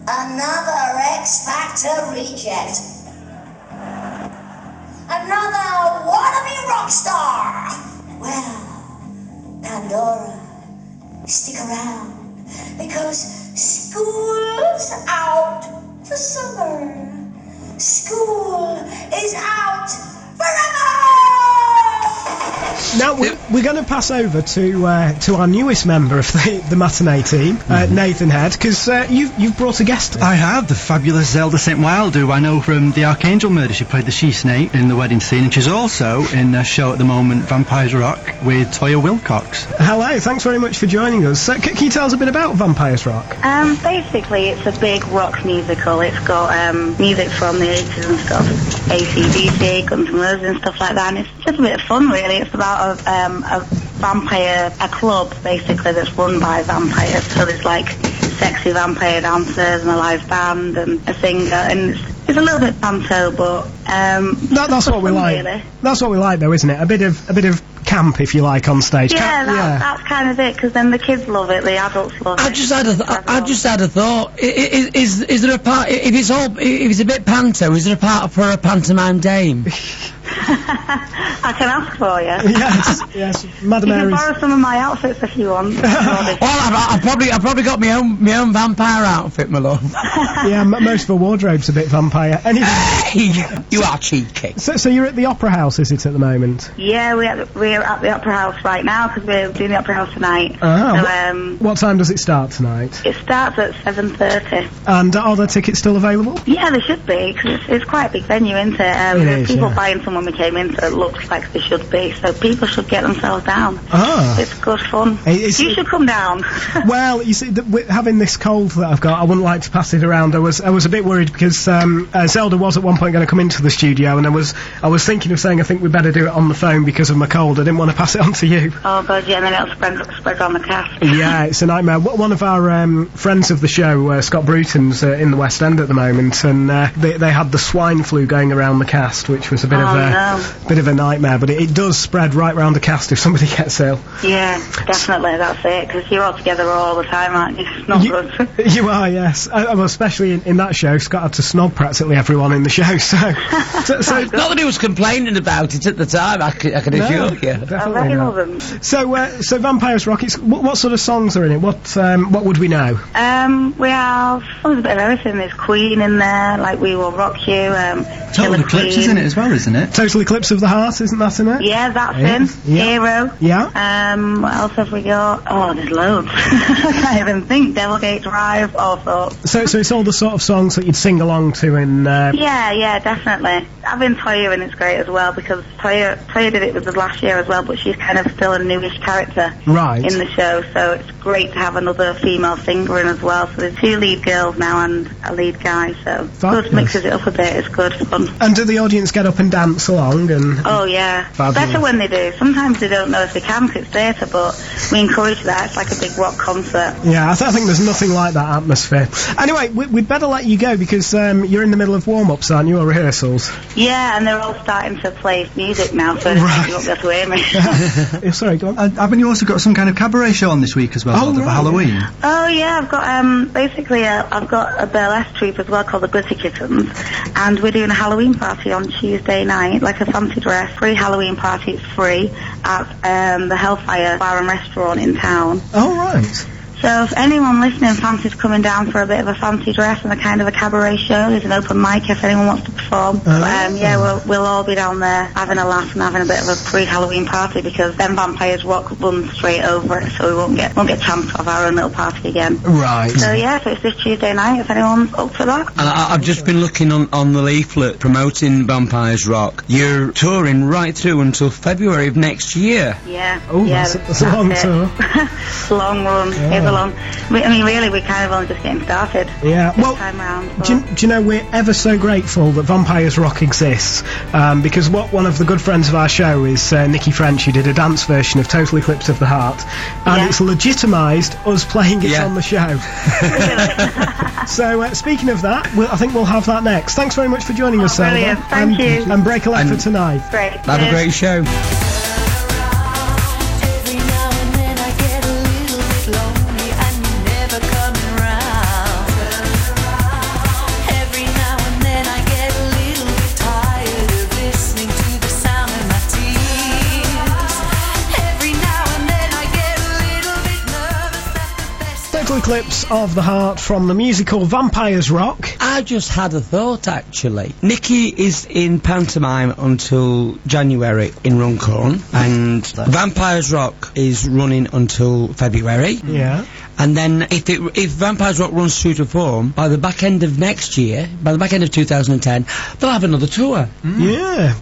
Another X Factor reject. Another wannabe rock star. Well, Pandora, stick around because school's out for summer. School is out forever! Now, we're going to pass over to our newest member of the matinee team, Nathan Head, because you've brought a guest. I have, the fabulous Zelda St. Wild, who I know from the Archangel Murder. She played the She-Snake in the wedding scene, and she's also in a show at the moment, Vampires Rock, with Toya Wilcox. Hello, thanks very much for joining us. Can you tell us a bit about Vampires Rock? Basically, it's a big rock musical. It's got music from the 80s and stuff, AC/DC, Guns N' Roses and stuff like that, and it's just a bit of fun, really. It's about a club, basically, that's run by vampires. So there's like sexy vampire dancers and a live band and a singer, and it's a little bit panto, but that's what we like. Really. That's what we like, though, isn't it? A bit of camp, if you like, on stage. That's kind of it, because then the kids love it, the adults love it. I just had a thought. Is there a part? If it's a bit panto, is there a part for a pantomime dame? I can ask for you. Yes, Madam Aries. You can borrow some of my outfits if you want. Well, I've probably got my own vampire outfit, my love. Yeah, most of the wardrobe's a bit vampire. Anyway, hey, you are cheeky. So you're at the Opera House, is it, at the moment? Yeah, we're at the Opera House right now because we're doing the Opera House tonight. So, what time does it start tonight? It starts at 7:30. And are the tickets still available? Yeah, they should be, because it's quite a big venue, isn't it? There's people buying some when we came in, so it looks like they should be. So people should get themselves down. It's good fun. You should come down. Well, you see, having this cold that I've got, I wouldn't like to pass it around. I was a bit worried because Zelda was at one point going to come into the studio, and I was thinking of saying I think we better do it on the phone because of my cold. I didn't want to pass it on to you. Oh God, yeah, and then it'll spread on the cast. Yeah, it's a nightmare. One of our friends of the show, Scott Bruton's in the West End at the moment, and they had the swine flu going around the cast, which was a bit of a nightmare. But it does spread right round the cast if somebody gets ill. Yeah, definitely, that's it. Because you're all together all the time, aren't you? It's not good. You are, yes. Well, especially in that show, Scott had to snog practically everyone in the show. So not that he was complaining about it at the time. I can assure you. Definitely not. So Vampires Rock. What sort of songs are in it? What would we know? We have there's a bit of everything. There's Queen in there, like We Will Rock You. Total Eclipse is in it as well, isn't it? Total Eclipse of the Heart, isn't that in it? Yeah, that's in. Yeah. Hero. Yeah. What else have we got? Oh, there's loads. I can't even think. Devilgate Drive, all sorts. So it's all the sort of songs that you'd sing along to in... Yeah, definitely. I've been Toya, and it's great as well, because Toya did it with us last year as well, but she's kind of still a newish character in the show, so it's great to have another female singer in as well. So there's 2 lead girls now and a lead guy, so it mixes it up a bit. It's good fun. And do the audience get up and dance along? Oh yeah, better when they do. Sometimes they don't know if they can because it's theatre, but we encourage that. It's like a big rock concert. Yeah, I think there's nothing like that atmosphere. Anyway, we'd better let you go because you're in the middle of warm-ups, aren't you, or rehearsals? Yeah, and they're all starting to play music now, so you won't be able to hear me. Sorry, go on. Haven't you also got some kind of cabaret show on this week as well, for Halloween? Oh yeah, I've got I've got a burlesque troupe as well called the Glitty Kittens, and we're doing a Halloween party on Tuesday night, like a fancy dress, free Halloween party. It's free at the Hellfire Bar and Restaurant in town. Oh right. So if anyone listening fancies coming down for a bit of a fancy dress and a kind of a cabaret show, there's an open mic if anyone wants to perform. We'll all be down there having a laugh and having a bit of a pre-Halloween party, because then Vampires Rock runs straight over it, so we won't get a chance to have our own little party again. Right. So so it's this Tuesday night if anyone's up for that. And I've just been looking on the leaflet promoting Vampires Rock. You're touring right through until February of next year. Yeah. Oh, that's a long tour. Long run. Yeah. Really, we're kind of only just getting started. Yeah, this time round. Do you know, we're ever so grateful that Vampires Rock exists, because one of the good friends of our show is Nikki French, who did a dance version of Total Eclipse of the Heart, and it's legitimised us playing it on the show. So, speaking of that, I think we'll have that next. Thanks very much for joining us, Zelda. Thank you. And break a leg for tonight. Great. Have a great show. Total Eclipse of the Heart from the musical Vampires Rock. I just had a thought, actually. Nikki is in pantomime until January in Runcorn, and Vampires Rock is running until February. Yeah. And then if Vampires Rock runs true to form, by the back end of next year, by the back end of 2010, they'll have another tour. Yeah.